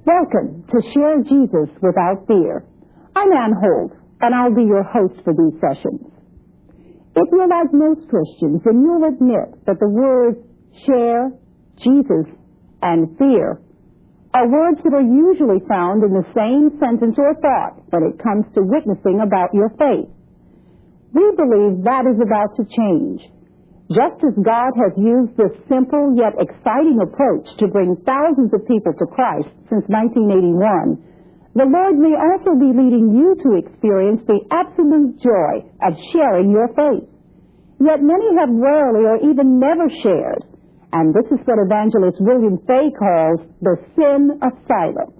Welcome to Share Jesus Without Fear. I'm Ann Holt, and I'll be your host for these sessions. If you're like most Christians, then you'll admit that the words share, Jesus, and fear are words that are usually found in the same sentence or thought when it comes to witnessing about your faith. We believe that is about to change. Just as God has used this simple yet exciting approach to bring thousands of people to Christ since 1981, the Lord may also be leading you to experience the absolute joy of sharing your faith. Yet many have rarely or even never shared, and this is what evangelist William Fay calls the sin of silence.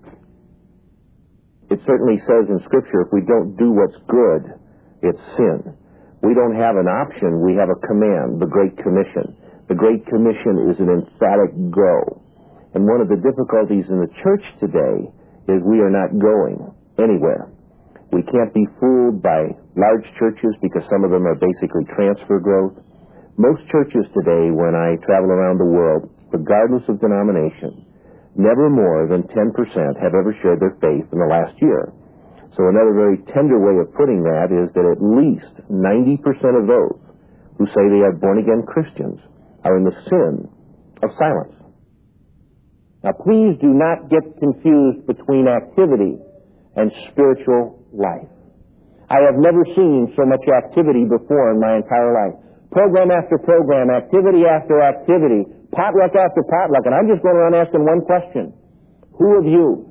It certainly says in Scripture, if we don't do what's good, it's sin. We don't have an option, we have a command, the Great Commission. The Great Commission is an emphatic go. And one of the difficulties in the church today is we are not going anywhere. We can't be fooled by large churches because some of them are basically transfer growth. Most churches today, when I travel around the world, regardless of denomination, never more than 10% have ever shared their faith in the last year. So another very tender way of putting that is that at least 90% of those who say they are born-again Christians are in the sin of silence. Now, please do not get confused between activity and spiritual life. I have never seen so much activity before in my entire life. Program after program, activity after activity, potluck after potluck, and I'm just going around asking one question. Who of you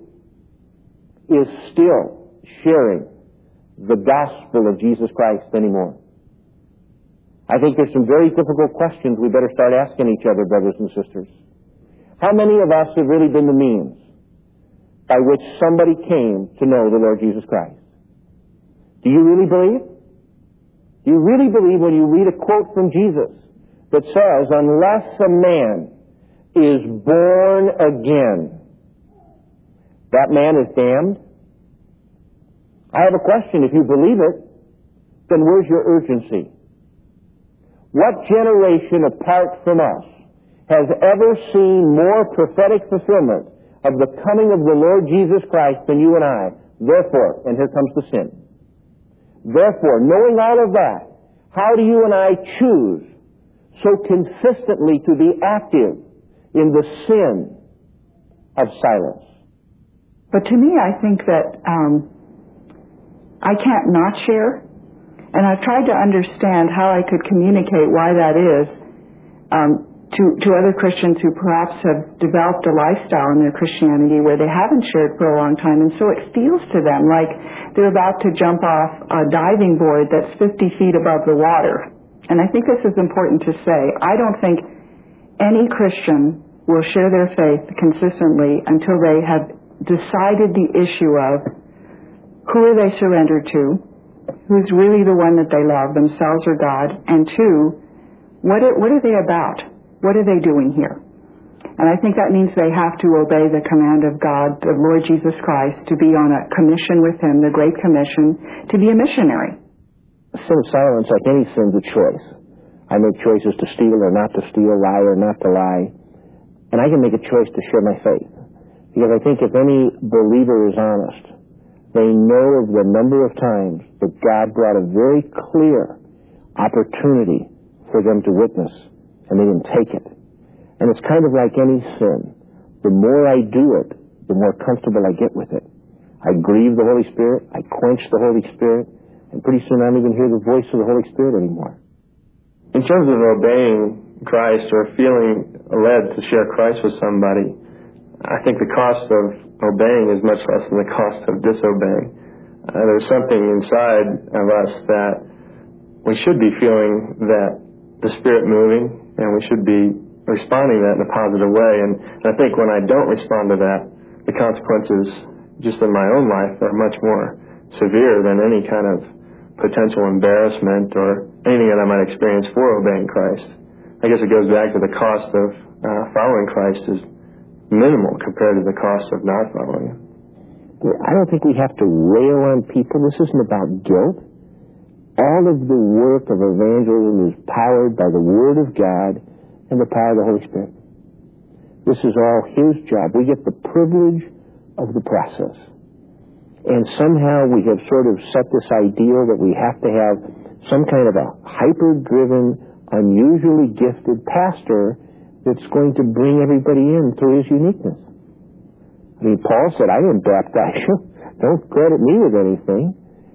is still sharing the gospel of Jesus Christ anymore? I think there's some very difficult questions we better start asking each other, brothers and sisters. How many of us have really been the means by which somebody came to know the Lord Jesus Christ? Do you really believe? Do you really believe when you read a quote from Jesus that says, unless a man is born again, that man is damned? I have a question. If you believe it, then where's your urgency? What generation apart from us has ever seen more prophetic fulfillment of the coming of the Lord Jesus Christ than you and I? Therefore, and here comes the sin. Therefore, knowing all of that, how do you and I choose so consistently to be active in the sin of silence? But to me, I think that I can't not share, and I've tried to understand how I could communicate why that is to other Christians who perhaps have developed a lifestyle in their Christianity where they haven't shared for a long time, and so it feels to them like they're about to jump off a diving board that's 50 feet above the water. And I think this is important to say. I don't think any Christian will share their faith consistently until they have decided the issue of who are they surrendered to, who's really the one that they love, themselves or God, and two, what are they about? What are they doing here? And I think that means they have to obey the command of God, the Lord Jesus Christ, to be on a commission with Him, the Great Commission, to be a missionary. The sin of silence, like any sin, is a choice. I make choices to steal or not to steal, lie or not to lie. And I can make a choice to share my faith. Because I think if any believer is honest, they know of the number of times that God brought a very clear opportunity for them to witness, and they didn't take it. And it's kind of like any sin. The more I do it, the more comfortable I get with it. I grieve the Holy Spirit, I quench the Holy Spirit, and pretty soon I don't even hear the voice of the Holy Spirit anymore. In terms of obeying Christ or feeling led to share Christ with somebody, I think the cost of obeying is much less than the cost of disobeying. There's something inside of us that we should be feeling that the Spirit moving, and we should be responding to that in a positive way. And I think when I don't respond to that, the consequences just in my own life are much more severe than any kind of potential embarrassment or anything that I might experience for obeying Christ. I guess it goes back to the cost of following Christ is minimal compared to the cost of not following Him. I don't think we have to rail on people. This isn't about guilt. All of the work of evangelism is powered by the Word of God and the power of the Holy Spirit. This is all His job. We get the privilege of the process. And somehow we have sort of set this ideal that we have to have some kind of a hyper-driven, unusually gifted pastor that's going to bring everybody in through his uniqueness. I mean, Paul said, I didn't baptize you. Don't credit me with anything.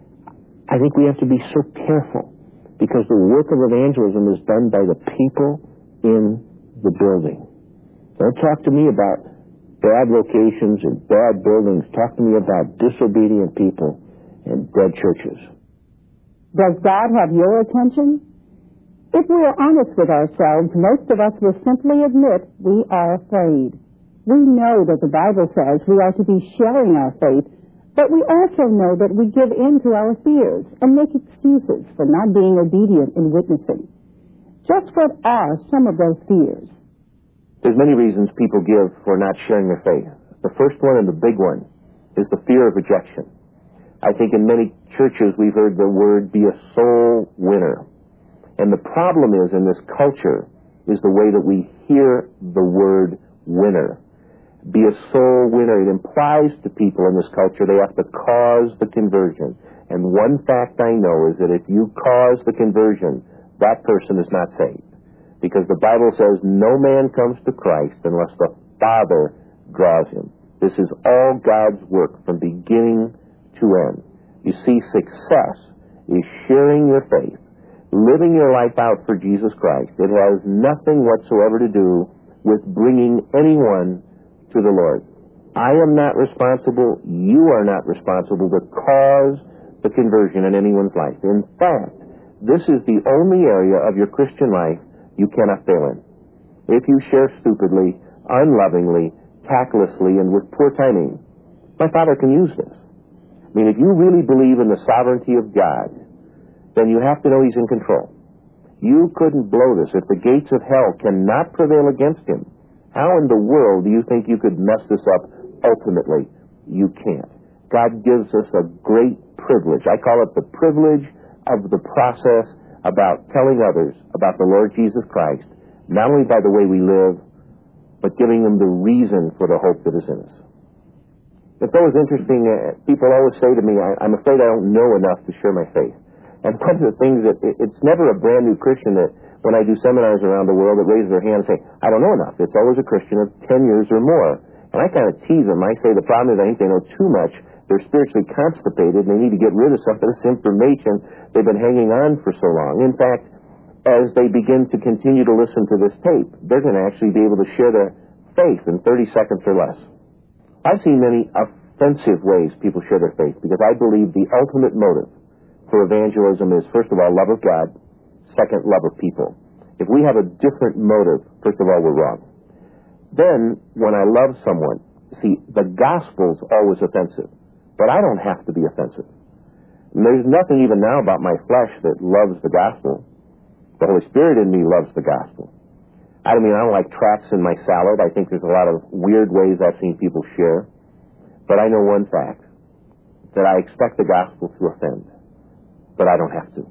I think we have to be so careful because the work of evangelism is done by the people in the building. Don't talk to me about bad locations and bad buildings. Talk to me about disobedient people and dead churches. Does God have your attention? If we are honest with ourselves, most of us will simply admit we are afraid. We know that the Bible says we are to be sharing our faith, but we also know that we give in to our fears and make excuses for not being obedient in witnessing. Just what are some of those fears? There's many reasons people give for not sharing their faith. The first one and the big one is the fear of rejection. I think in many churches we've heard the word be a soul winner. And the problem is in this culture is the way that we hear the word winner. Be a soul winner. It implies to people in this culture they have to cause the conversion. And one fact I know is that if you cause the conversion, that person is not saved. Because the Bible says no man comes to Christ unless the Father draws him. This is all God's work from beginning to end. You see, success is sharing your faith, living your life out for Jesus Christ. It has nothing whatsoever to do with bringing anyone to the Lord. I am not responsible, you are not responsible to cause the conversion in anyone's life. In fact, this is the only area of your Christian life you cannot fail in. If you share stupidly, unlovingly, tactlessly, and with poor timing, my Father can use this. I mean, if you really believe in the sovereignty of God, then you have to know He's in control. You couldn't blow this. If the gates of hell cannot prevail against Him, how in the world do you think you could mess this up ultimately? You can't. God gives us a great privilege. I call it the privilege of the process about telling others about the Lord Jesus Christ, not only by the way we live, but giving them the reason for the hope that is in us. It's always interesting, people always say to me, I'm afraid I don't know enough to share my faith. And one of the things that, it's never a brand new Christian that when I do seminars around the world that raises their hand and say, I don't know enough. It's always a Christian of 10 years or more. And I kind of tease them. I say the problem is I think they know too much. They're spiritually constipated and they need to get rid of some of this information they've been hanging on for so long. In fact, as they begin to continue to listen to this tape, they're going to actually be able to share their faith in 30 seconds or less. I've seen many offensive ways people share their faith because I believe the ultimate motive for evangelism is, first of all, love of God, second, love of people. If we have a different motive, first of all, we're wrong. Then, when I love someone, see, the gospel's always offensive, but I don't have to be offensive. And there's nothing even now about my flesh that loves the gospel. The Holy Spirit in me loves the gospel. I don't like tracts in my salad. I think there's a lot of weird ways I've seen people share. But I know one fact, that I expect the gospel to offend. But I don't have to.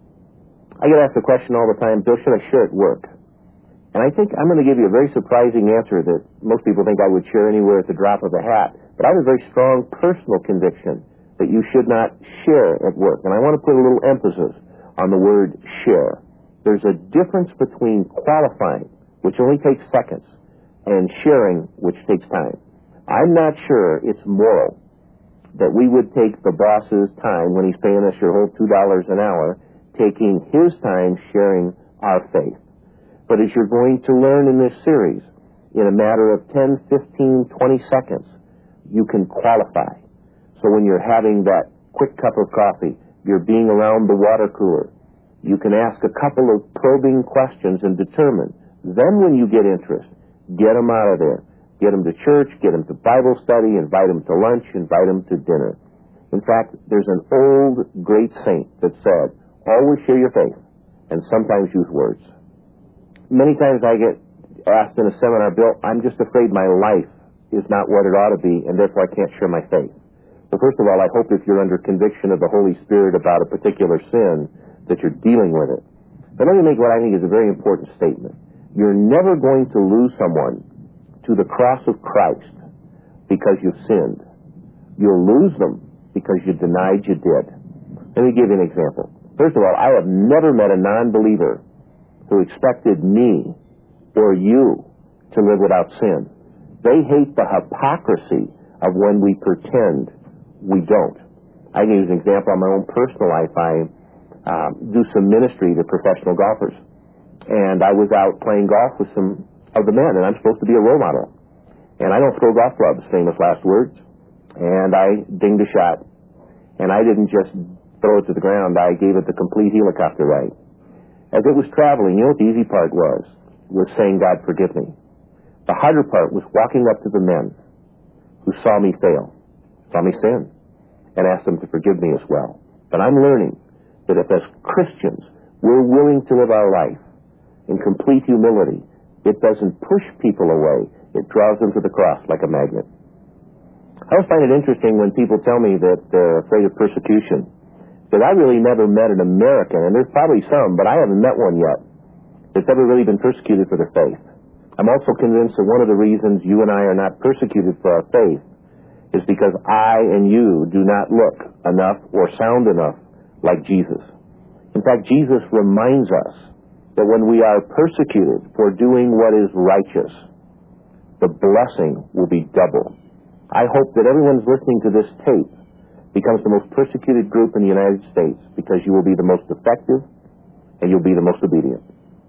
I get asked the question all the time, Bill, should I share at work? And I think I'm going to give you a very surprising answer that most people think I would share anywhere at the drop of a hat. But I have a very strong personal conviction that you should not share at work. And I want to put a little emphasis on the word share. There's a difference between qualifying, which only takes seconds, and sharing, which takes time. I'm not sure it's moral that we would take the boss's time when he's paying us your whole $2 an hour, taking his time sharing our faith. But as you're going to learn in this series, in a matter of 10, 15, 20 seconds, you can qualify. So when you're having that quick cup of coffee, you're being around the water cooler, you can ask a couple of probing questions and determine. Then when you get interest, get them out of there. Get them to church, get them to Bible study, invite them to lunch, invite them to dinner. In fact, there's an old great saint that said, always share your faith, and sometimes use words. Many times I get asked in a seminar, Bill, I'm just afraid my life is not what it ought to be, and therefore I can't share my faith. Well, first of all, I hope if you're under conviction of the Holy Spirit about a particular sin, that you're dealing with it. But let me make what I think is a very important statement. You're never going to lose someone to the cross of Christ because you've sinned. You'll lose them because you denied you did. Let me give you an example. First of all, I have never met a non-believer who expected me or you to live without sin. They hate the hypocrisy of when we pretend we don't. I can use an example on my own personal life. I do some ministry to professional golfers. And I was out playing golf with some of the men, and I'm supposed to be a role model. And I don't throw golf clubs, famous last words. And I dinged a shot. And I didn't just throw it to the ground. I gave it the complete helicopter ride. As it was traveling, you know what the easy part was saying, God, forgive me. The harder part was walking up to the men who saw me fail, saw me sin, and asked them to forgive me as well. But I'm learning that if as Christians we're willing to live our life in complete humility, it doesn't push people away. It draws them to the cross like a magnet. I always find it interesting when people tell me that they're afraid of persecution, because I really never met an American, and there's probably some, but I haven't met one yet, that's ever really been persecuted for their faith. I'm also convinced that one of the reasons you and I are not persecuted for our faith is because I and you do not look enough or sound enough like Jesus. In fact, Jesus reminds us that when we are persecuted for doing what is righteous, the blessing will be double. I hope that everyone's listening to this tape becomes the most persecuted group in the United States, because you will be the most effective and you'll be the most obedient.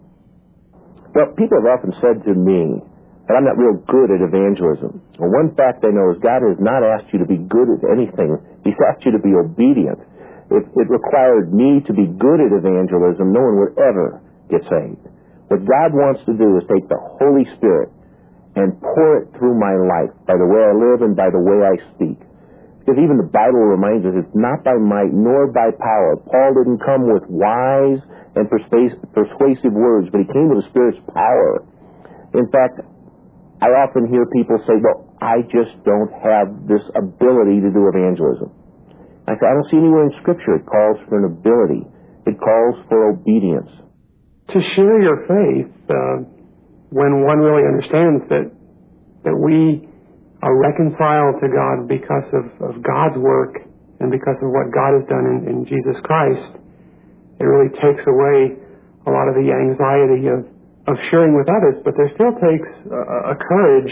Well, people have often said to me that I'm not real good at evangelism. Well, one fact I know is God has not asked you to be good at anything. He's asked you to be obedient. If it required me to be good at evangelism, no one would ever get saved. What God wants to do is take the Holy Spirit and pour it through my life by the way I live and by the way I speak. Because even the Bible reminds us it's not by might nor by power. Paul didn't come with wise and persuasive words, but he came with the Spirit's power. In fact, I often hear people say, well, I just don't have this ability to do evangelism. I say, I don't see anywhere in Scripture it calls for an ability. It calls for obedience. To share your faith, when one really understands that we are reconciled to God because of God's work and because of what God has done in Jesus Christ, it really takes away a lot of the anxiety of sharing with others, but there still takes a courage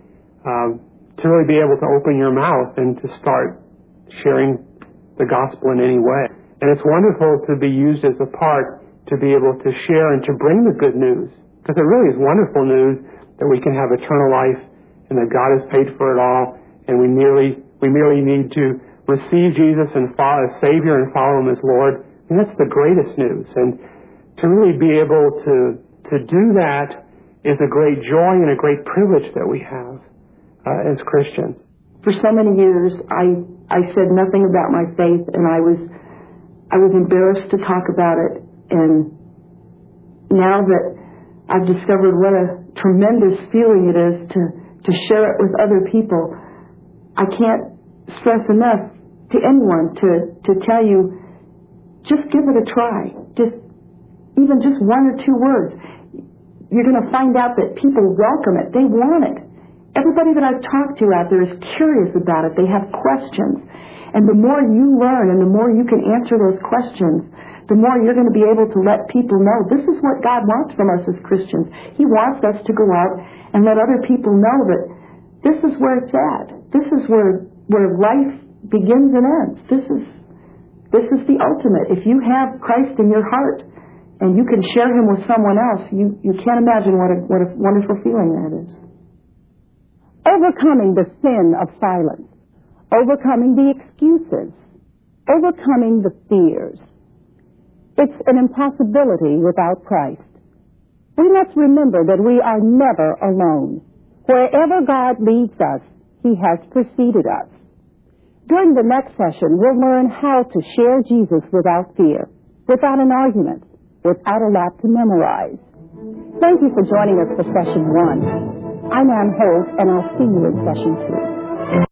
to really be able to open your mouth and to start sharing the gospel in any way. And it's wonderful to be used as a part to be able to share and to bring the good news, because it really is wonderful news that we can have eternal life and that God has paid for it all, and we merely need to receive Jesus and follow as Savior and follow Him as Lord. And that's the greatest news. And to really be able to do that is a great joy and a great privilege that we have as Christians. For so many years, I said nothing about my faith, and I was embarrassed to talk about it. And now that I've discovered what a tremendous feeling it is to share it with other people, I can't stress enough to anyone to tell you, just give it a try. Even just one or two words. You're going to find out that people welcome it. They want it. Everybody that I've talked to out there is curious about it. They have questions. And the more you learn and the more you can answer those questions, the more you're going to be able to let people know this is what God wants from us as Christians. He wants us to go out and let other people know that this is where it's at. This is where life begins and ends. This is the ultimate. If you have Christ in your heart and you can share Him with someone else, you can't imagine what a wonderful feeling that is. Overcoming the sin of silence, overcoming the excuses, overcoming the fears. It's an impossibility without Christ. We must remember that we are never alone. Wherever God leads us, He has preceded us. During the next session, we'll learn how to share Jesus without fear, without an argument, without a lot to memorize. Thank you for joining us for Session 1. I'm Ann Holt, and I'll see you in Session 2.